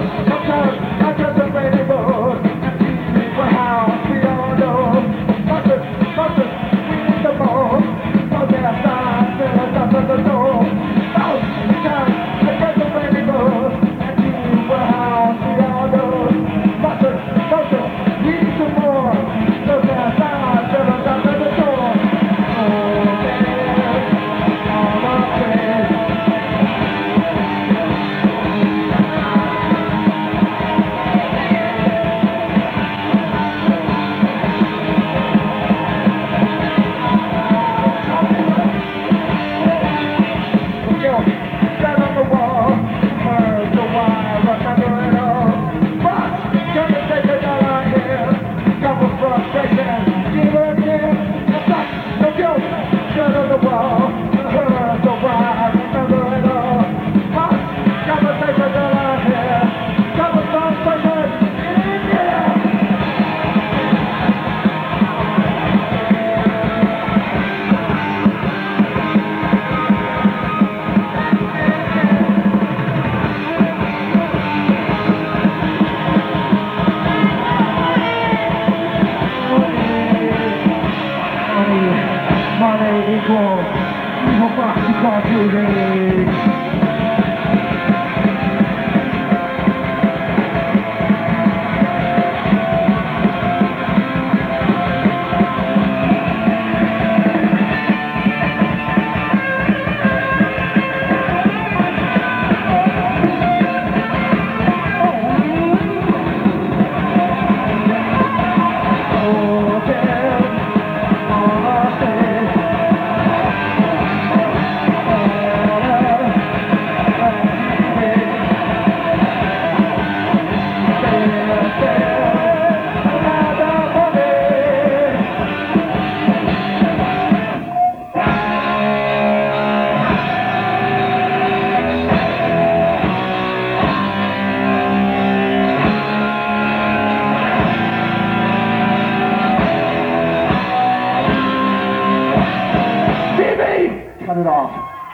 Cut it off.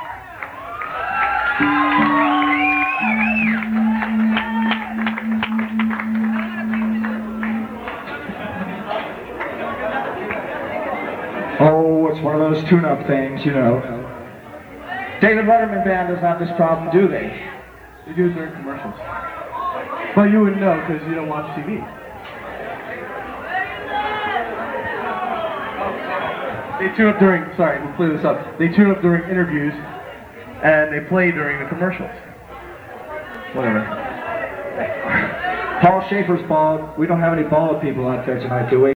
Oh, it's one of those tune-up things, you know. David Letterman Band doesn't have this problem, do they? They do it during commercials. But you wouldn't know because you don't watch TV. They tune up during, sorry, we'll clear this up. They tune up during interviews, and they play during the commercials. Whatever. Paul Schaefer's bald. We don't have any bald people out there tonight, do we?